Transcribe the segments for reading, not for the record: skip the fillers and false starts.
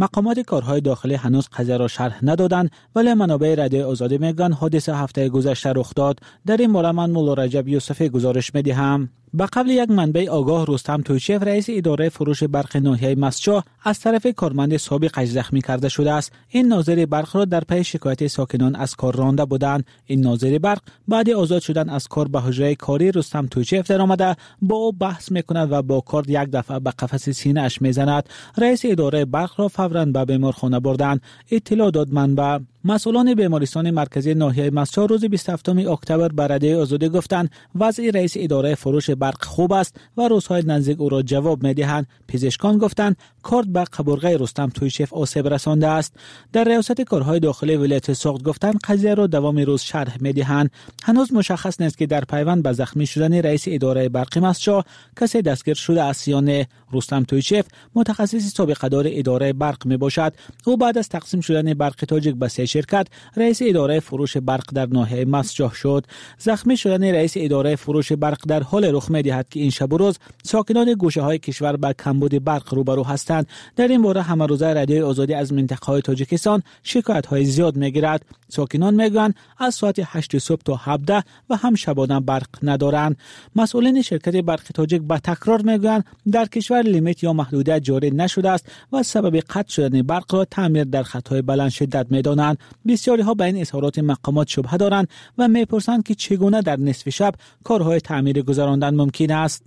مقامات کارهای داخلی هنوز قضیه را شرح ندادند، ولی منابع رادیو آزادی میگن حادثه هفته گذشته رخ داد. در این باره من مولا رجب یوسفی گزارش میدهم. به قبل یک منبع آگاه رستم تویچف رئیس اداره فروش برق ناحیه مسجد از طرف کارمند سابقش زخمی کرده شده است. این ناظر برق را در پی شکایت ساکنان از کار رانده بودند. این ناظر برق بعد آزاد شدن از کار به حجره کاری رستم تویچف در آمده با او بحث میکند و با کارد یک دفعه به قفس سینه اش میزند. رئیس اداره برق را فوراً به بیمارخانه بردند. اطلاع داد منبع. مسئولان بیمارستان مرکزی ناحیه مسجد روز 27 اکتبر به رادیو آزادی گفتند وضع رئیس اداره فروش برق خوب است و روزهای نزدیک او را جواب میدهند. پزشکان گفتند کارد به قبرغه رستم تویچف آسیب رسانده است. در ریاست کارهای داخلی ولایت سوخت گفتند قضیه را دوام روز شرح میدهند. هنوز مشخص نیست که در پیوند به زخمی شدن رئیس اداره برق مسجد کسی دستگیر شده است یا نه. رستم تویچف متخصص سابقه دار اداره برق می باشد. او بعد از تقسیم شدن برق تاجیک به سه شرکت رئیس اداره فروش برق در ناحیه مسجد شد. زخمی شدن رئیس اداره فروش برق در حال رخ می دهد که این شب و روز ساکنان گوشه های کشور به کمبود برق روبرو هستند. در این باره همه روزه رادیو آزادی از منطقه های تاجیکستان شکایت های زیاد می گیرد. ساکنان میگن از ساعت 8 صبح تا 17 و هم شبانه برق ندارند. مسئولین شرکت برق تاجیک به تکرار میگن در کشور لیمیت یا محدودیت جاری نشده است و سبب قطع شدن برق را تعمیر در خطهای بلند شدت میدانند. بسیاری ها به این اظهارات مقامات شبهه دارند و میپرسند که چگونه در نصف شب کارهای تعمیر گذراندن ممکن است.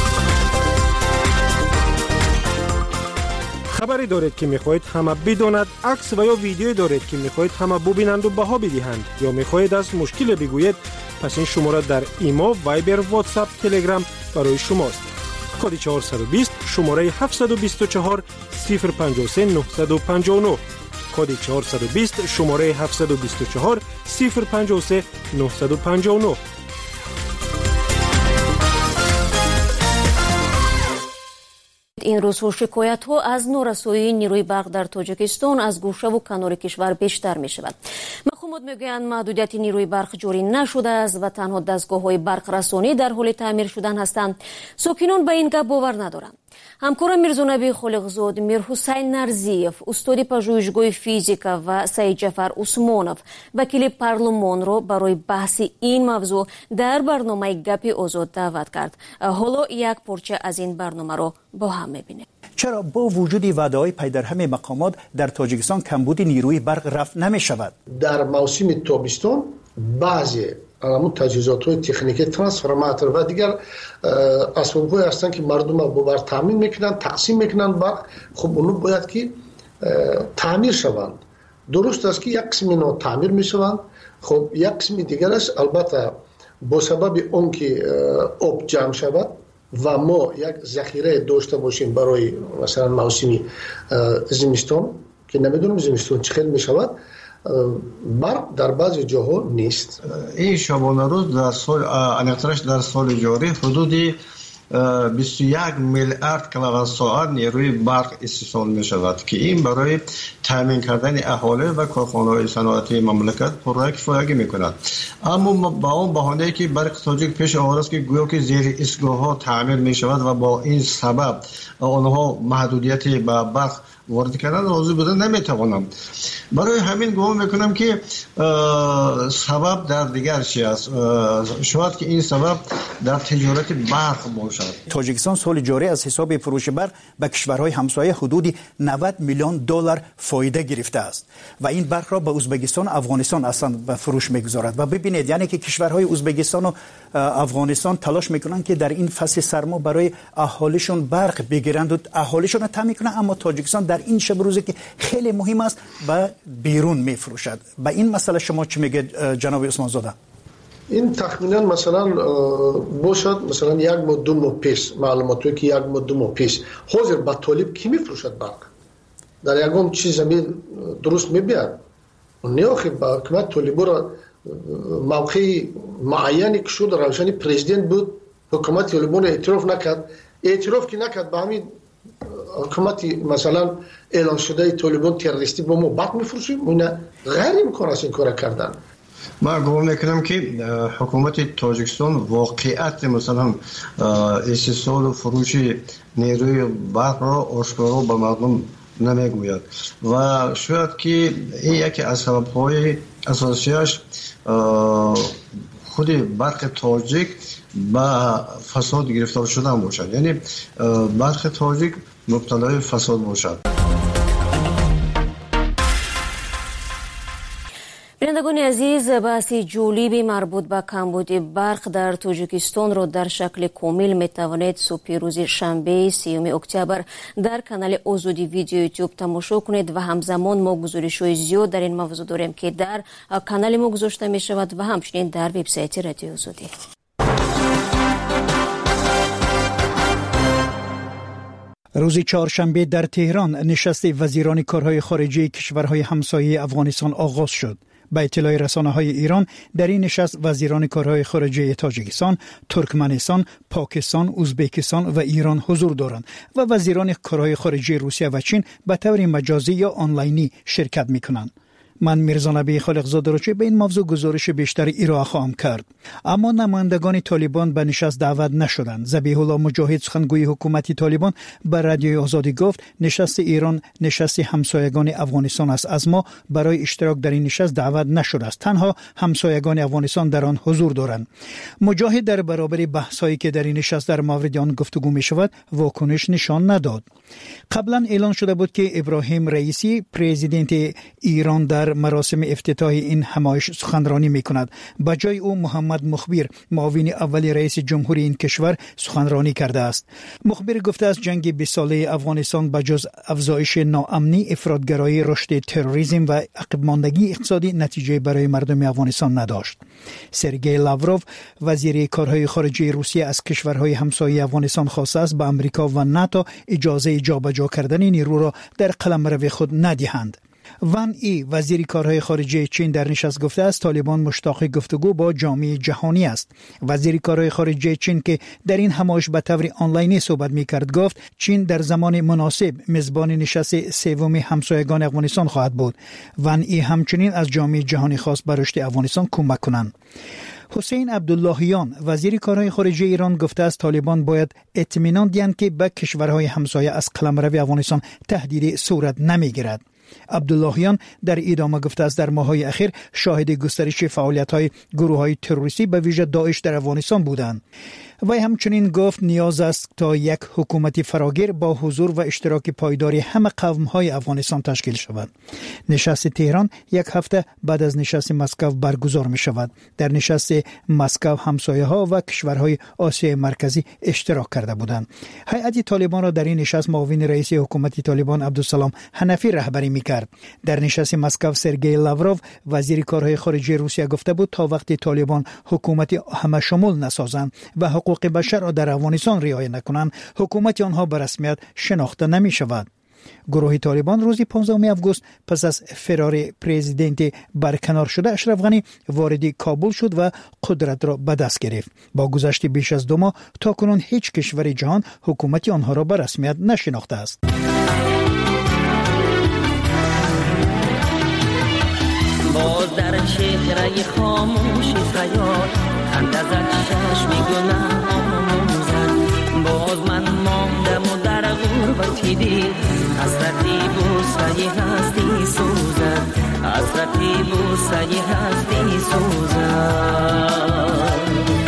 خبری دارید که میخواهید همه بداند، عکس و یا ویدیویی دارید که میخواهید همه ببینند و بها بدهند یا میخواهید از مشکل بگویید، پس این شماره در ایما، وایبر، واتساپ، تلگرام برای شماست. کد 420 شماره 724 053 959 کد 420 شماره 724 053 959. این روزها شکایت ها از نارسایی نیروی برق در تاجیکستان از گوشه و کنار کشور بیشتر می شود. مقامات میگویند محدودیت نیروی برق جاری نشده است و تنها دستگاه های برق رسانی در حال تعمیر شدن هستند. ساکنان به این گپ باور ندارند. همکارم میرزانبی خالقزاد، میرحسین نرزیف، استاد پژوهشگاه فیزیکا و سید جعفر عثمانов وکیل پارلمان را برای بحث این موضوع در برنامه گپ آزاد دعوت کرد. حالا یک پارچه از این برنامه را با هم میبینیم. چرا با وجود وعده‌های پی در هم مقامات در تاجیکستان کمبود نیروی برق رفع نمی شود؟ در موسم تابستان بعضی علامت تجهیزات های تکنیکی ترانسفورماتور و دیگر اسباب های هستند که مردم با برق تامین میکنن، تقسیم میکنن برق. خب اونو باید که تعمیر شوند. درست است که یک قسم اینا تعمیر میشوند، خب یک قسم دیگرش البته با سبب اون که آب جمع شود و ما یک ذخیره داشته باشیم برای مثلا موسم زمستان که نمیدونم زمستان چه خیلی میشود، برق در بعضی جاها نیست. این شبانه روز در سال الکترش در سال جاری حدود 21 میلیارد کیلووات ساعت نیروی برق استحصال می شود که این برای تامین کردن اهالی و کارخانه‌های صنعتی مملکت پرراه کفایت می کند. اما با اون بهانه‌ای که برق تاجیک پیش آورده است که گویا که زیر ایستگاه‌ها تعمیر می شود و با این سبب آنها محدودیت به برق وارد کردن راضی بودن نمیتوانم. برای همین گمان میکنم که سبب در دیگر چی است. شاید که این سبب در تجارت برق باشد. تاجیکستان سال جاری از حساب فروش برق به کشورهای همسایه حدود 90 میلیون دلار فایده گرفته است و این برق را به ازبکستان و افغانستان اصلا به فروش میگذارد. و ببینید یعنی که کشورهای ازبکستان و افغانستان تلاش میکنند که در این فصل سرما برای اهالیشون برق بگیرند و اهالیشون را تامین کنند، اما تاجیکستان در این شب روزی که خیلی مهم است به بیرون میفروشد. به این مسئله شما چی میگه جناب عثمان زاده؟ این تخمینا مثلا باشد مثلا یک ماه دو ماه پیش معلوماتی که یک ماه دو ماه پیش حاضر به طالب کی میفروشد برق در یکم چیز زمین درست میبیاد نیاخی با حکومت طالب را موقع معینی که شد روشنی پرزیدنت بود حکومت طالب را اعتراف که نکرد به همین حکومت مثلا اعلان شده طالبان تروریستی با ما برق میفروشیم اینا غیر امکان است این کار کردن. من گمان میکنم که حکومت تاجیکستان واقعیت مثلا استحصال و فروش نیروی برق را آشکارا به مردم نمیگوید و شاید که این یکی از سبب‌های اساسیش خود برخی تاجیک با فساد گرفتار شدن باشد، یعنی برخی تاجیک مبتلای فساد باشد. بینندگان عزیز، بحث جالب مربوط به کمبود برق در تاجیکستان را در شکل کامل میتوانید صبح روز شنبه 3 اکتبر در کانال آزادی ویدیو یوتیوب تماشا کنید و همزمان ما گزارش‌های زیاد در این موضوع داریم که در کانال ما گذاشته می شود و همچنین در وبسایت رادیو آزادی. روز چهارشنبه در تهران نشست وزیران کارهای خارجه کشورهای همسایه افغانستان آغاز شد. به اطلاع رسانه‌های ایران در این نشست وزیران کارهای خارجه تاجیکستان، ترکمنستان، پاکستان، ازبکستان و ایران حضور دارند و وزیران کارهای خارجه روسیه و چین به طور مجازی یا آنلاینی شرکت می‌کنند. من میرزا نبی خالقزاده را به این موضوع گزارش بیشتر ارائه خواهم کرد. اما نمایندگان طالبان به نشست دعوت نشدند. ذبیح الله مجاهد سخنگوی حکومت طالبان به رادیوی آزادی گفت نشست ایران نشست همسایگان افغانستان است، از ما برای اشتراک در این نشست دعوت نشده است، تنها همسایگان افغانستان در آن حضور دارند. مجاهد در برابر بحث‌هایی که در این نشست در مورد آن گفتگو می‌شود واکنش نشان نداد. قبلا اعلان شده بود که ابراهیم رئیسی پرزیدنت ایران در مراسم افتتاح این همایش سخنرانی می‌کند. به جای او محمد مخبر معاون اول رئیس جمهوری این کشور سخنرانی کرده است. مخبر گفته است جنگ 20 ساله افغانستان بجز افزایش ناامنی، افراطگرایی، رشد تروریسم و عقب ماندگی اقتصادی نتیجه برای مردم افغانستان نداشت. سرگئی لاوروف وزیر کارهای خارجه روسیه از کشورهای همسایه افغانستان خواسته است به آمریکا و ناتو اجازه جابجا کردن نیرو را در قلمرو خود ندهند. وان ای وزیر کارهای خارجه چین در نشست گفته است طالبان مشتاق گفتگو با جامعه جهانی است. وزیر کارهای خارجه چین که در این همایش به طور آنلاینی صحبت می‌کرد گفت چین در زمان مناسب میزبان نشست سوم همسایگان افغانستان خواهد بود. وان ای همچنین از جامعه جهانی خواست به رشد افغانستان کمک کنند. حسین عبداللهیان وزیر کارهای خارجه ایران گفته است طالبان باید اطمینان دهند که به کشورهای همسایه از قلمرو افغانستان تهدید صورت نمیگیرد. عبداللهیان در ادامه گفته است در ماه‌های اخیر شاهد گسترش فعالیت‌های گروه‌های تروریستی به ویژه داعش در افغانستان بودند. و همچنین گفت نیاز است تا یک حکومت فراگیر با حضور و اشتراک پایداری همه قوم‌های افغانستان تشکیل شود. نشست تهران یک هفته بعد از نشست مسکو برگزار می شود. در نشست مسکو همسایه‌ها و کشورهای آسیای مرکزی اشتراک کرده بودند. هیئت طالبان را در این نشست معاون رئیس حکومت طالبان عبدالسلام حنفی رهبری می‌کرد. در نشست مسکو سرگئی لاوروف وزیر کارهای خارجه روسیه گفته بود تا وقتی طالبان حکومت همه شمول نسازند و حقوق بشر را در افغانستان رعایت نکنند حکومت آنها به رسمیت شناخته نمی شود. گروه طالبان روز 15 آگوست پس از فرار پرزیدنت برکنار شده اشرف غنی وارد کابل شد و قدرت را به دست گرفت. با گذشت بیش از 2 ماه تاکنون هیچ کشور جهان حکومت آنها را به رسمیت نشناخته است. باز در چهره خاموش خیال خنده زد چشم گناه آموزد. باز من ماندم و در غربتی دید حسرتی بوسه هستی سوزد، حسرتی بوسه هستی سوزد.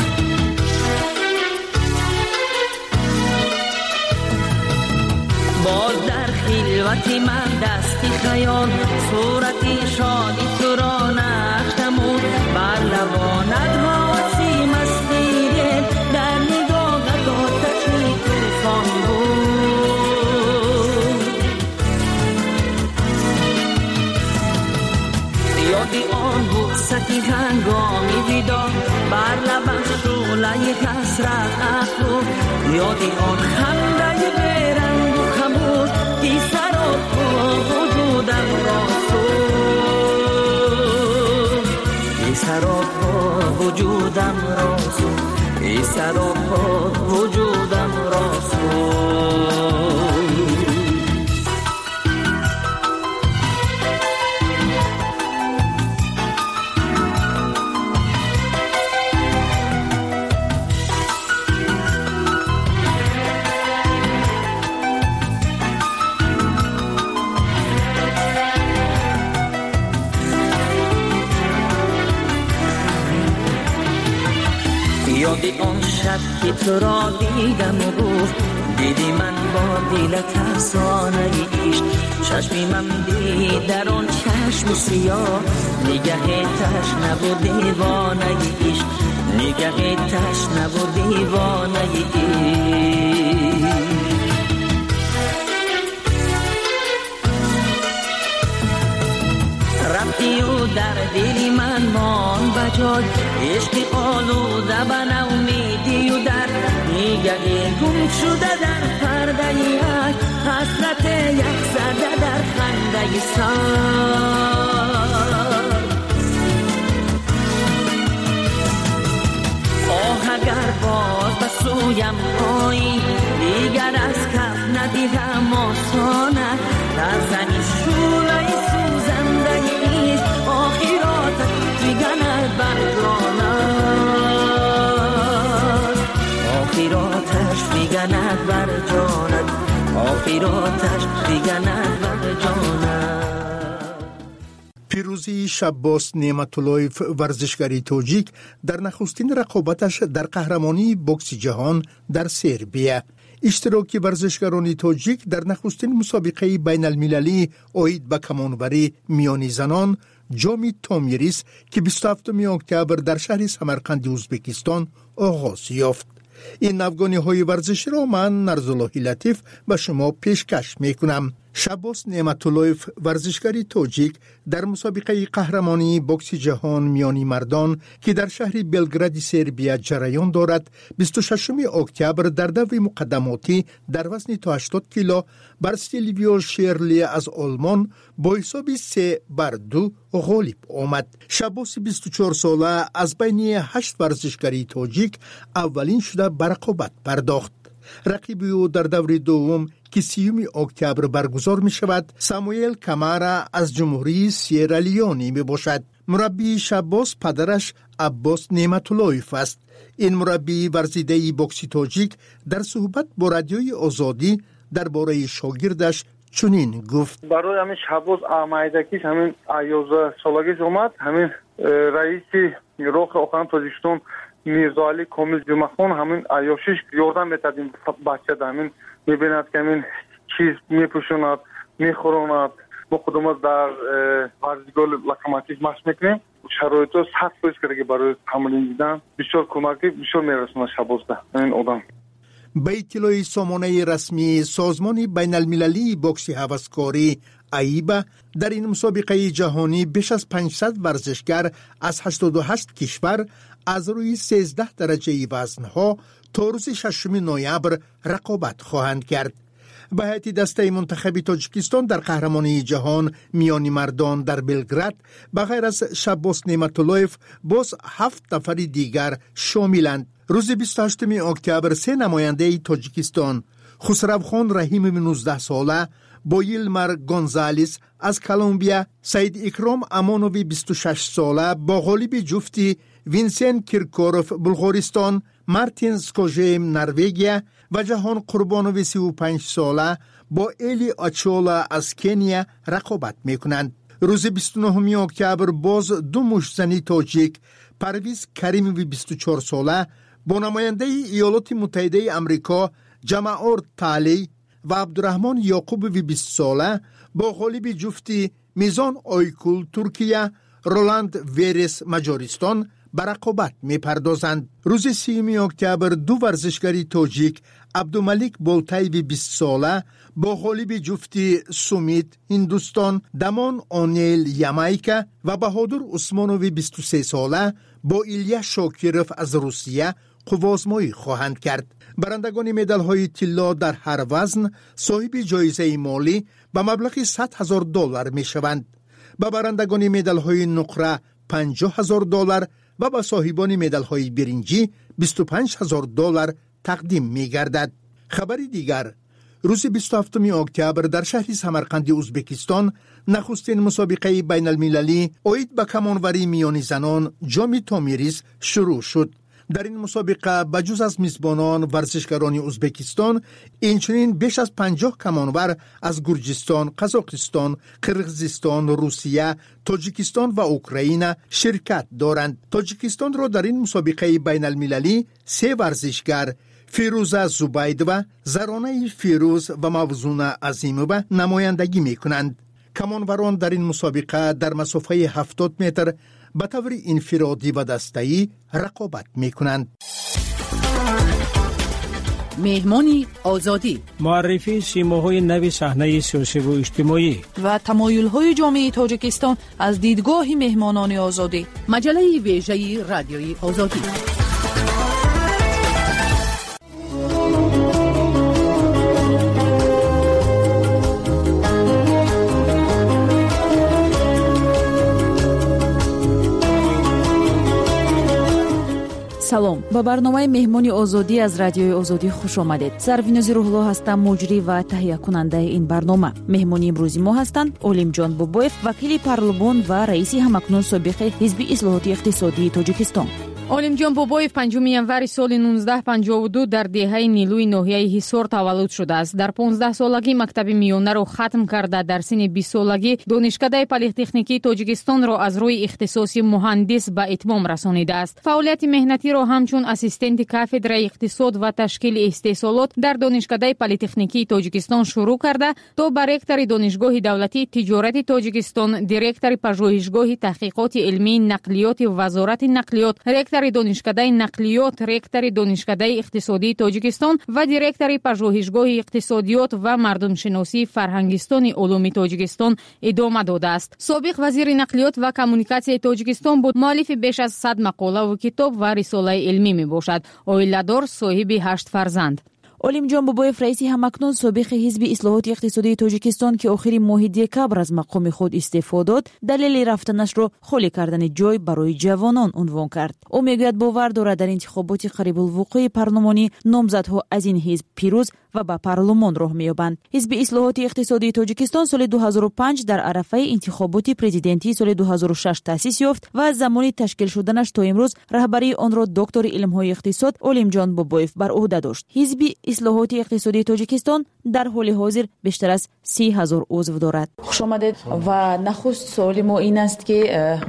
باز در خلوتی من دستی خیال صورتی شادی تو را نقش نمود بر لبانت واسی مستی دل در نگاهت آتشی توفان بود. یادی آن بود ستی هنگامی دیدار بر لبم شعله حسرت افروخت. یادی آن خنده بیرنگ و خموش بی سراب وجودم را سوخت، بی سراب وجودم را سوخت، بی سراب وجودم را سوخت. شب که تو را دیدم و گفت دیدی من با دل ترسانه عشق چشمی من دید در آن چشم سیاه نگه تشنه و دیوانه عشق نگه تشنه و دیوانه عشق رفتی و در دلی من مان بجای عشق آلوده به نومیدی و در نگه گم شده در پرده یک حسرت یک زده در خنده سر آه اگر باز به سویم آیی دیگر از کف ندیدم آسانه در زنی شوله سوزنده ایش آخرات دیگنه برجانه آخراتش دیگنه برجانه آخراتش دیگنه برجانه. پیروزی شباس نعمتاللهیف ورزشکاری تاجیک در نخستین رقابتش در قهرمانی بوکس جهان در سربیه. اشتراک ورزشکاران تاجیک در نخستین مسابقه بین المللی اوید به کمانوری میانی زنان جامی تومیریس که 27 اکتبر در شهر سمرقند ازبکستان آغاز یافت. این افغانی های ورزشی را من نرزالله لطیف به شما پیشکش میکنم. شباس نعمتاللهیف ورزشکاری تاجیک در مسابقه قهرمانی بوکس جهان میانی مردان که در شهر بلگراد سربیه جریان دارد 26 اکتبر در دور مقدماتی در وزن تا 80 کیلو بر سیلویو شیرلی از آلمان با حساب 3-2 غالب آمد. شباس 24 ساله از بین 8 ورزشکاری تاجیک اولین شده به رقابت پرداخت. رقیب او در دور دوم که 30 اکتبر برگزار می شود ساموئل کامارا از جمهوری سیرالیونی می باشد. مربی شباس پدرش عباس نعمتاللهیف است. این مربی ورزیده بوکس تاجیک در صحبت با رادیوی آزادی درباره شاگردش چنین گفت: برای همین شباس آمایدگیش همین 11 سالگیش اومد. همین رئیس روح آخران تاجیکستان میرزاعلی کامل جمعخان همین عیاشیش یاردم میتد این بچه همین میبیند که همین چیز میپوشوند میخوراند. ما خودمون در ورزشگاه لوکوموتیو مشق میکنیم. شرایط رو سخت پیش کرده برای تمرین دیدن بسیار کمکی بسیار میرسونه شباس ده این آدم. به اطلاع سامانه رسمی سازمان بین المللی بوکس هوسکاری ایبا در این مسابقه جهانی بیش از 500 ورزشگر از 88 کشور از روی 13 درجه وزنها تا روز 6 نوامبر رقابت خواهند کرد. به هیئت دسته منتخب تاجیکستان در قهرمانی جهان میانی مردان در بلگراد به غیر از شباس نعمتاللهیف باز 7 نفر دیگر شاملند. روز 28 اکتبر 3 نماینده تاجیکستان خسروخان رحیم 19 ساله، بویلمر گونزالس از کلمبیا، سید اکرام امانوی 26 ساله با غالب جفتی وینسن کیرکوروف بلغارستان، مارتین سکوژیم نروژ و جهان قربانوی 35 ساله با الی آچولا از کنیا رقابت میکنند. روز 29 اکتبر باز 2 مشتزنی تاجیک پرویز کریموی 24 ساله با نماینده ایالات متحده امریکا جمعور تالی و عبدالرحمن یعقوبوی 20 ساله با غالب جفتی میزان آیکول ترکیه، رولاند ویرس مجارستان به رقابت می پردازند. روز 30 اکتبر 2 ورزشکاری تاجیک عبدالملک بولتایوی 20 ساله با غالب جفتی سومیت هندوستان، دمان آنیل یامایکا و بهادر عثمانوی 23 ساله با ایلیا شاکیروف از روسیه قوازمایی خواهند کرد. برندگان مدال های طلا در هر وزن صاحب جایزه مالی به مبلغ $100,000 می شوند. به برندگان مدال های نقره $50,000 و به صاحبان مدال های برنجی $25,000 تقدیم می گردد. خبری دیگر، روز 27 اکتبر در شهر سمرقند ازبکستان نخستین مسابقه بین المللی اوید به کمانوری میانی زنان جامی تومیریس شروع شد. در این مسابقه بجز از میزبانان ورزشکاران ازبکستان، اینچنین بیش از 50 کمانور از گرجستان، قزاقستان، قرقیزستان، روسیه، تاجیکستان و اوکراین شرکت دارند. تاجیکستان را در این مسابقه بین المللی 3 ورزشگر فیروزه زبیدوه، زرانه فیروز و موزون عظیموه نمایندگی می کنند. کمانوران در این مسابقه در مسافه 70 متر به طور انفرادی و دسته‌ای رقابت می کنند. مهمانی آزادی، معرفی سیماهای نو صحنه سیاسی و اجتماعی و تمایل‌های جامعه تاجیکستان از دیدگاه مهمانان آزادی. مجله ویژه رادیوی آزادی. салом, ба барномаи меҳмони озодӣ аз радиои озодӣ хуш омадед. Сарвинози Рӯҳулло ҳастам, муҷрӣ ва таҳиякунандаи ин барнома. меҳмони имрӯзи мо ҳастанд Олимҷон Бобоев, вакили парлумон ва раиси ҳамакнун собиқи ҳизби ислоҳоти иқтисодии Тоҷикистон. Олимҷон Бобоев 5 январи соли 1952 дар деҳаи Нилӯи ноҳияи Ҳисор таваллуд шудааст. Дар 15-солагӣ мактаби миёнаро хатм карда, дар синни 20-солагӣ донишкадаи политехникии Тоҷикистонро аз рӯи ихтисоси муҳандис ба итмом расонидааст. Фаъолияти меҳнатиро ҳамчун ассистенти кафедраи иқтисод ва ташкили истеҳсолот дар донишкадаи политехникии Тоҷикистон шурӯъ карда, то ба ректори донишгоҳи давлатии тиҷорати Тоҷикистон, директори пажӯҳишгоҳи таҳқиқоти илмии нақлиёти вазорати нақлиёт, ректори донишкадаи нақлиёт, ректори донишкадаи иқтисодии Тоҷикистон ва директори пажӯҳишгоҳи иқтисодиёт ва мардумшиносии Фарҳангистони улуми Тоҷикистон идома додааст. Собиқ вазири нақлиёт ва коммуникатсияи Тоҷикистон буд. муаллифи беш аз 100 мақолаву китоб ва рисолаи илмӣ мебошад. Оиладор, соҳиби 8 фарзанд. Олимҷон Бобоев раиси ҳамакнун собиқи ҳизби ислоҳоти иқтисодии Тоҷикистон ки охири моҳи декабр аз мақоми худ истеъфо дод, далели рафтанашро холӣ кардани ҷой барои ҷавонон унвон кард. ӯ мегӯяд бовар дорад дар интихоботи қарибулвуқӯи парлумонӣ номзадҳо аз ин ҳизб пирӯз ва ба парлумон роҳ меёбанд. ҳизби ислоҳоти иқтисодии Тоҷикистон соли 2005 дар арафаи интихоботи президентии соли 2006 таъсис ёфт ва аз замони ташкил шуданаш то имрӯз раҳбарии онро доктори илмҳои иқтисод Олимҷон Бобоев бар уҳда дошт. ҳизби ислоҳоти иқтисодии Тоҷикистон дар ҳоли ҳозир бештар аз 30,000 узв дорад. хушомадед. ва нахуст суоли мо ин аст ки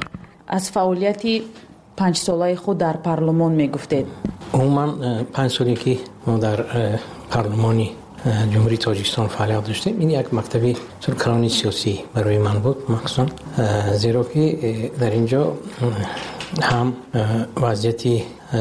аз фаъолияти 5-солаи худ дар парлумон мегуфтед. умуман 5 соле ки мо дар парлумони ҷумҳурии Тоҷикистон фаъолият доштем, ин як мактаби калони сиёсӣ барои ман буд, махсусан зеро ки дар ин ҷо ҳам вазъияти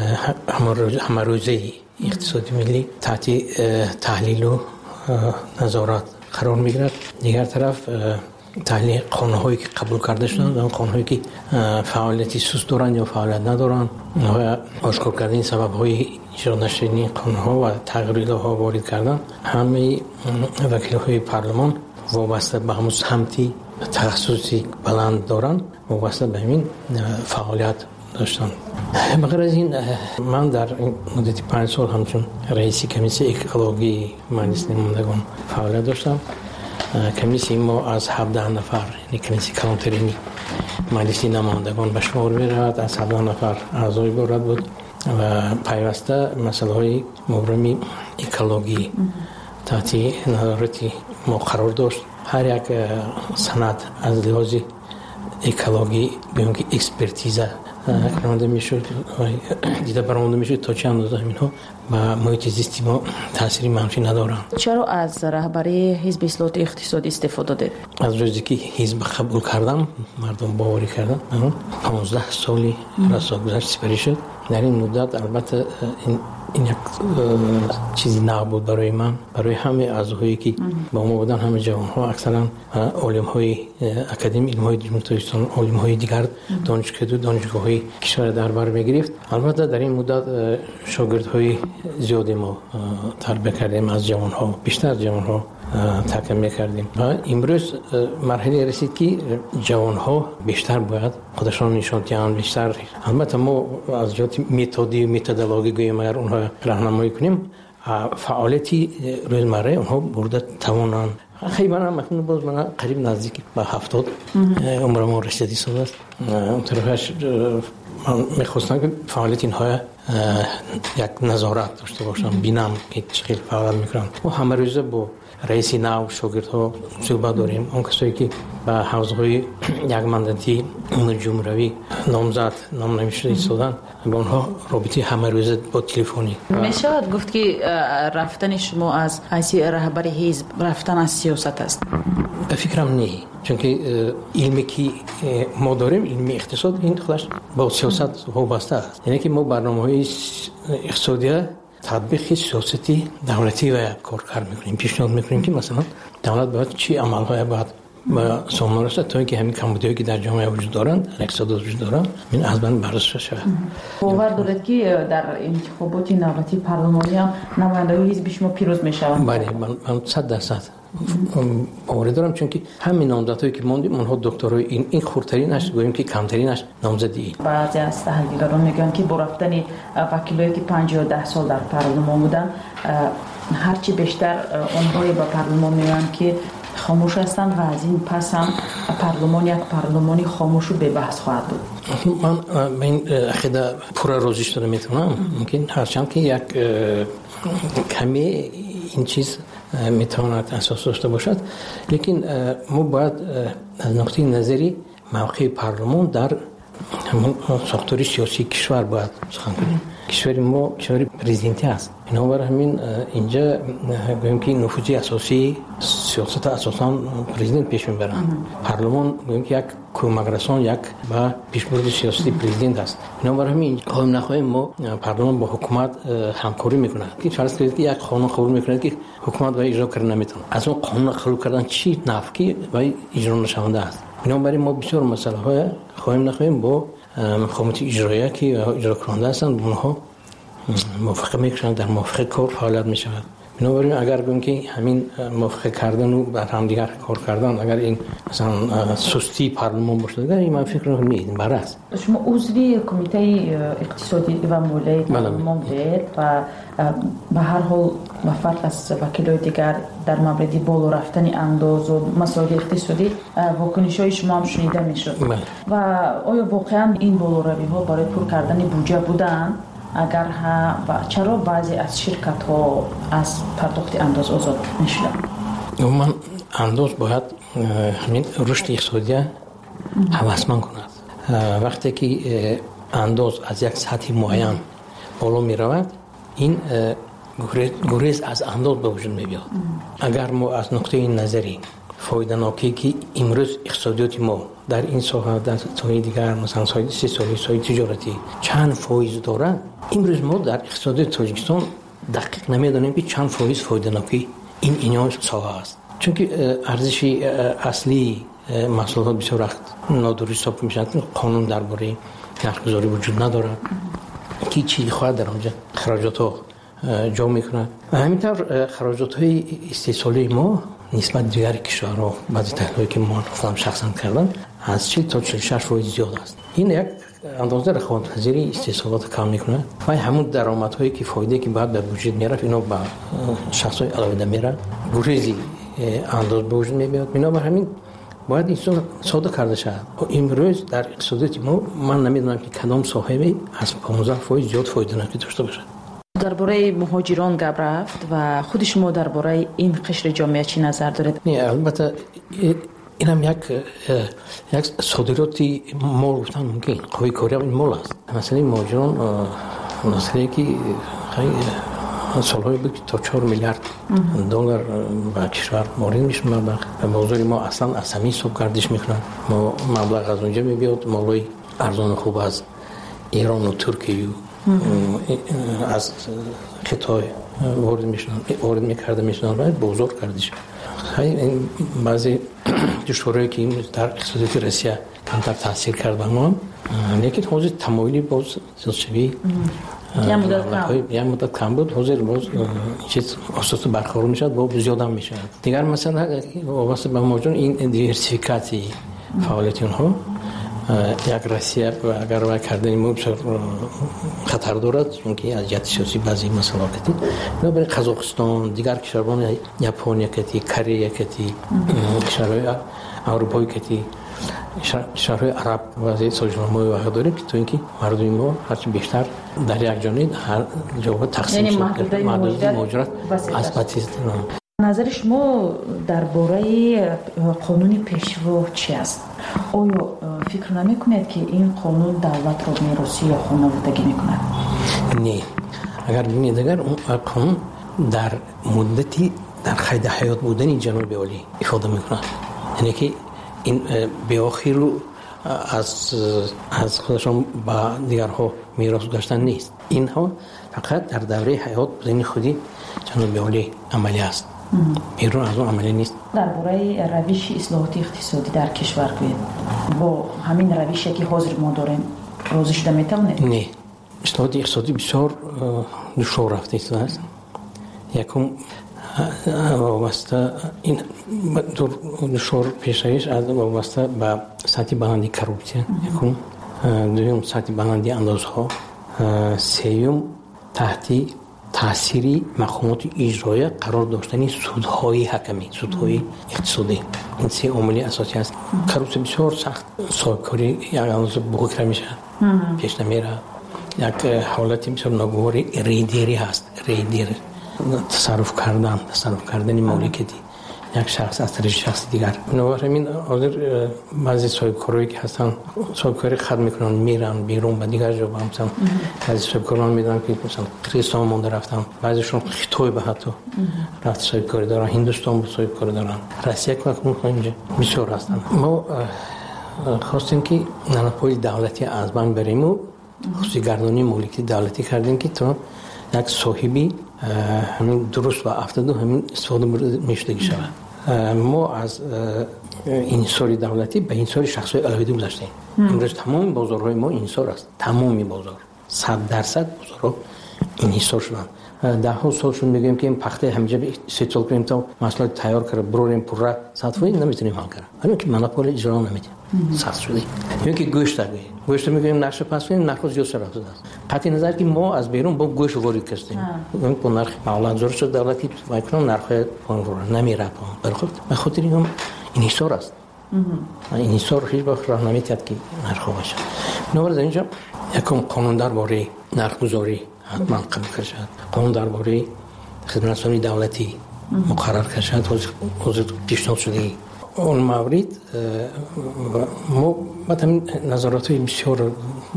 ҳамарӯзаи иқтисоди миллӣ таҳти таҳлилу назорат қарор мегирад. дигар тараф таҳлил қонунҳое ки қабул карда шуданд, он қонунҳое ки фаъолияти суст доранд ё фаъолият надоранд, ошкор кардани сабабҳои иҷро нашудани қонунҳо ва тағйироҳо ворид кардан. ҳамаи вакилҳои парлумон вобаста ба ҳамун самти тахассуси баланд доранд, вобаста ба ҳамин фаъолият доштанд. бағайр аз ин ман дар муддати 5 сол ҳамчун раиси комиссияи экологии маҷлиси намояндагон фаъолият доштам. комиссияи мо аз 17 нафар, яъне комиссияи калонтарини маҷлиси намояндагон ба шумор меравад. аз 17 нафар аъзо иборат буд ва пайваста масъалаҳои мубрами экологӣ таҳти назорати мо қарор дошт. ҳар як санад аз лиҳози экологӣ биён ки экспертиза ронда мешуд, дида баромада мешуд то чӣ андоза ҳаминҳо ба муҳити зисти мо таъсири манфӣ надоранд. чаро аз раҳбарии ҳизби ислоҳоти иқтисодӣ истеъфо додед? аз рӯзе ки ҳизб қабул кардам, мардум боварӣ кардам, 15 соли расо гузашт, сипарӣ шуд. дар ин муддат албатта ин як чизи нав буд барои ман, барои ҳамаи аъзоҳое ки ба мо буданд, ҳама ҷавонҳо, аксаран олимҳои академияи илмҳои ҷумҳурии Тоҷикистон, олимҳои дигар донишгоҳҳои кишвар дар бар мегирифт. албатта дар ин муддат шогирдҳои зиёде мо тарбия кардем аз ҷавонҳо, бештар ҷавонҳо такя мекардем ва имрӯз марҳилае расид ки ҷавонҳо бештар бояд худашон нишон диҳанд, бештар. албатта мо аз ҷоҳати методӣ методологӣ гӯем агар онҳо раҳнамоӣ кунем, фаъолияти рӯзмарраи онҳо бурда тавонанд. хайбан ҳам акнун боз мана қариб наздики ба 70 умрамо расидади сол аст. он тарафаш ман мехостам ки фаъолияти инҳоя یک نظارت داشته باشم، بینم که چقدر فعال میکنن. و همه روزه با رئیس نو شاگردها صحبت داریم. اون کسایی که به حوزه‌های یک مانداتی جمهوری نامزد نام نمیشه ایستادن، با اونها رابطه همه روزه با تلفنی. میشه گفت که رفتن شما از حیث رهبر حزب رفتن از سیاست است؟ به فکرم نه، چون که علمی که ما داریم، علمی اقتصاد، این خودش با سیاست وابسته است. یعنی که ما برنامه‌های اقتصادی تطبیق سیاستی دولتی و کارکرد میکنیم، پیشنهاد میکنیم که مثلا دولت باید چی عملهای باید با سامانه رسد تا اینکه همین کمبودی‌هایی که در جامعه وجود دارند، در اقتصاد وجود دارند، این از بین بررسی شود. باور دارید که در انتخابات نوبتی پارلمانی هم نمایندگان حزب شما پیروز میشوند؟ بله، من 100% باور دارم، چون که همین نامزدهایی که موندیم اونها دکترای این خردترینش، گوییم که کمترینش نامزدی. بعضی از تحلیلگران میگن که با رفتن وکیلایی که 5-10 سال در پارلمان بودن، هرچی بیشتر اونهایی با پارلمان میان که خاموش هستند و از این پس هم پارلمان یک پارلمانی خاموش و بے بحث خواهد بود. من این عقیده پورا روزش دارم میتونم، ممکن هرچند که یک کمی این چیز میتواند اساس داشته باشد، لیکن ما باید از نقطه نظری موقع پارلمان در همون ساختار سیاسی کشور باید سخن کنیم. کشور ما کشور پرزیدنتی است، بنابراین همین اینجا گوییم که نفوذ اساسی سیاست اساساً پرزیدنت پیش میبرند. پارلمان گوییم که یک کمک رسان، یک با پیشبرد سیاسی پرزیدنت است. بنابراین همین خواهیم نخواهیم ما پارلمان با حکومت همکاری میکنه. که فرض کنید که یک قانون قبول میکنه که حکومت باید اجرا کردن نمیتونه، از اون قانون قبول کردن چی نفعی باید اجرا نشونده است. بنابراین ما بسیار مسئله های خواهیم نخواهیم با مقامات اجرایی که اجرا کننده هستند، اونها موافقه میکنند، در موافقه کار فعالیت میشود. بنابراین اگر بگیم که همین موافقه کردن و بر هم دیگر کار کردن، اگر این مثلا سستی پارلمان باشه، دیگر این من فکر نمی‌کنم برعکس. شما عضوی کمیته اقتصادی و مالی پارلمان بودید و به هر حال و فرق از وکیلای دیگر در مورد بالا رفتن انداز و مسائل اقتصادی واکنش‌های شما هم شنیده میشد. و آیا واقعا این بالا روی ها برای پر کردن بودجه بودن؟ اگر ها و چرا بعضی از شرکت ها از پرداخت انداز آزاد میشدن؟ من انداز باید همین رشد اقتصادی هوسمند کند. وقتی که انداز از یک سطح معین بالا می رود، این گریز از انداز به وجود می بیاد. اگر ما از نقطه نظری فایده ناکی که امروز اقتصادیات ما در این ساحه، در ساحه دیگر، مثلا ساحه ساحه تجارتی چند فایز داره، امروز ما در اقتصادیات تاجیکستان دقیق نمیدونیم که چند فایز فایده ناکی این ساحه است، چون که ارزش اصلی محصولات بسیار وقت نادرست حساب میشن. قانون درباره نرخ‌گذاری وجود نداره که چی خواهد در آنجا خراجات ها جا میکنه. و همینطور خراجات های استحصالی ما نسبت دیگر کشورها، بعضی تحلیل‌هایی که ما خودم شخصا کردم، از 40 تا 46% زیاد است. این یک اندازه رقابت‌پذیری استحصالات کم میکنه و همون درآمدهایی که فایده که بعد به وجود میاره، اینا به شخص‌های علاوه میره، گریزی انداز به وجود میاد. بنابراین همین باید این ساده کرده شود. امروز در اقتصادیات ما من نمیدونم که کدام صاحبی از 15% زیاد فایده ناکی داشته باشه. درباره مهاجران گپ رفت و خود شما درباره این قشر جامعه چی نظر دارید؟ البته اینم یک صادراتی مال گفتن ممکن، قوی کاری هم این مال است. مثلا مهاجران مسئله که سالهای بود که تا 4 میلیارد دلار به کشور وارد میشه. و بازار ما اصلا از همین صبح گردش میکنن. ما مبلغ از اونجا میبیاد، مالای ارزان خوب از ایران و ترکیه از خطای وارد میکرده میشنن و بزرگ کردیش. این بعضی دشواری که این در اقتصادیات روسیه کمتر تاثیر کرد بر ما، لیکن حوزه تمایلی باز زیادشوی یه مدت کم بود. حوزه باز چیز اساس برقرار میشد و زیاد هم میشد. دیگر مثلا واسه به موجود این دیورسیفیکاسی فعالیت اونها یک روسیه و اگر وای کردن ما خطر دارد، چون که از جهت سیاسی بعضی مسائلی نه برای قزاقستان، دیگر کشورهای ژاپن، کره، کشورهای اروپایی که کشورهای عرب وضعیت سازمان‌های واقع داریم که تو اینکه مردم ما هرچی بیشتر در یک جانب هر جواب تقسیم یعنی شد محدوده موجودات اثباتی است. نظر شما درباره قانون پیشرو چی است؟ آیا فکر نمی‌کنید که این قانون دولت را میراثی یا خانوادگی می‌کند؟ نه، اگر ببینید اگر اون قانون در مدتی در قید حیات بودن جناب عالی افاده می‌کند، یعنی که این به آخر رو از خودشان با دیگرها میراث گذاشتن نیست. اینها فقط در دوره حیات بودن خودی جناب عالی عملی است. بیرون از اون عملی نیست. درباره روش اصلاحات اقتصادی در کشور گوید با همین روشی که حاضر ما داریم راضی شده میتونید؟ نه، اصلاحات اقتصادی بسیار دشوار رفته است. یکم وابسته این دشوار پیشایش از وابسته به سطح بلندی کروپسیون، یکم دوم سطح بلندی اندازها، سوم تحت تأثیری مقامات اجرایی قرار داشتن سودهای حکمی، سودهای اقتصادی، این سه عامل اساسی است. کروپسیون بسیار سخت، صاحبکاری یک اندازه بزرگ میشه، پیش نمیره. یک حالتی بسیار ناگواری ریدیری هست، ریدیر تصرف کردن مالکیتی یک شخص از طریق شخص دیگر. بنابراین حاضر بعضی صاحبکارایی که هستن صاحبکاری خدمت میکنن میرن بیرون به دیگر جا مثلا بعضی صاحبکاران میدونن که مثلا قزاقستان مونده رفتن، بعضیشون خطای به حتی رفت صاحبکاری دارن، هندوستان صاحبکاری دارن، روسیه که اینجا بسیار هستن. ما خواستیم که نانپای دولتی از بین بریم و خصوصی گردانی مالکیت دولتی کردیم که تو یک صاحبی همین درست و افتاده همین استفاده میشدگی شود. ما از انحصار دولتی به انحصار شخصی الهیدی گذاشتیم. امروز تمام بازارهای ما انحصار است، تمامی بازار 100% بازارها انحصار شدن. ده ها سالشون میگیم که این پخته همینجا 3 سال کنیم تا محصولات تیار کرده بروریم پره صدفایی نمیتونیم حل کنیم. همین که مناپول اجرا نمیدیم سخت شده. یا که گوشت میگیم نقش پس کنیم نرخ زیاد شده است. قطع نظر که ما از بیرون با گوشت وارد کردیم. اون با نرخ معلومات زور شد دولتی میکنه نرخ پایین رو نمیره پایین. خب به خاطر این انحصار است. این انحصار هیچ وقت راه نمیتاد که نرخ باشه. نور در اینجا یکم قانون درباره نرخ‌گذاری حتما قبول کرد. قانون درباره خدمترسانی دولتی مقرر کرد. حاضر پیشنهاد شده. اون مورد ما مثلا نظارات بسیار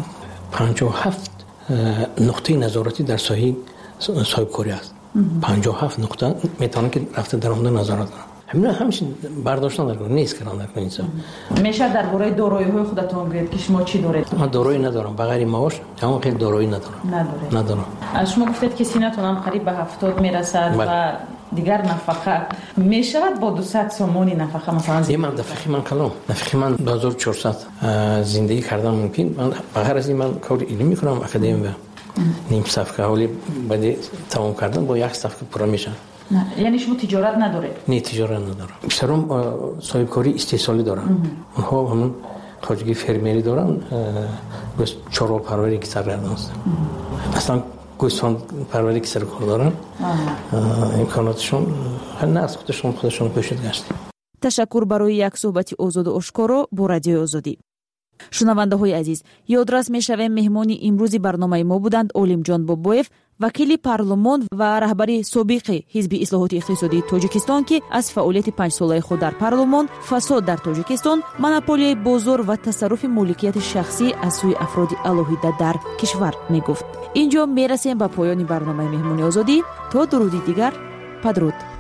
57 نقطه نظارتی در ساحه صاحبکاری است. 57 نقطه میتونه که رفته در اون نظارت کنه. همین برداشتن در نیست که در کنید. میشه درباره دارایی‌های خودتون بگید که شما چی دارید؟ من دارایی ندارم، بغیر معاش تمام خیلی دارایی ندارم. شما گفتید که سینتون هم قریب به 70 میرسد و دیگر نفقه میشود با 200 سومونی نفقه مثلا این من نفقه من 2400 زندگی کردم ممکن. من بغیر از این من کار علمی میکنم اکادمی و نیم صفحه حالی بعد تمام کردن با یک صفحه پورا میشه. نه یعنی شما تجارت ندارید؟ نه تجارت ندارم. بیشترم صاحبکاری استحصالی دارم. اونها همون خواجگی فرمیری دارن، گوشت چارو پروری که سر کردن است. اصلا گوسفند پروری که سر کار دارن. امکاناتشون نه از خودشون پیشت گشتیم. تشکر برای یک صحبت آزاد و آشکارا با رادیوی آزادی. شنونده‌های عزیز، یادرس می‌شویم مهمان امروزی برنامه ما بودند عالمجان بابویف، وکیل پارلمان و رهبر سابق حزب اصلاحات اقتصادی تاجیکستان که از فعالیت 5 ساله خود در پارلمان، فساد در تاجیکستان، مونوپولی بازار و تصرف مالکیت شخصی از سوی افراد الهیده در کشور میگفت. اینجا میرسیم به پایان برنامه مهمانی آزادی. تا درودی دیگر، بدرود.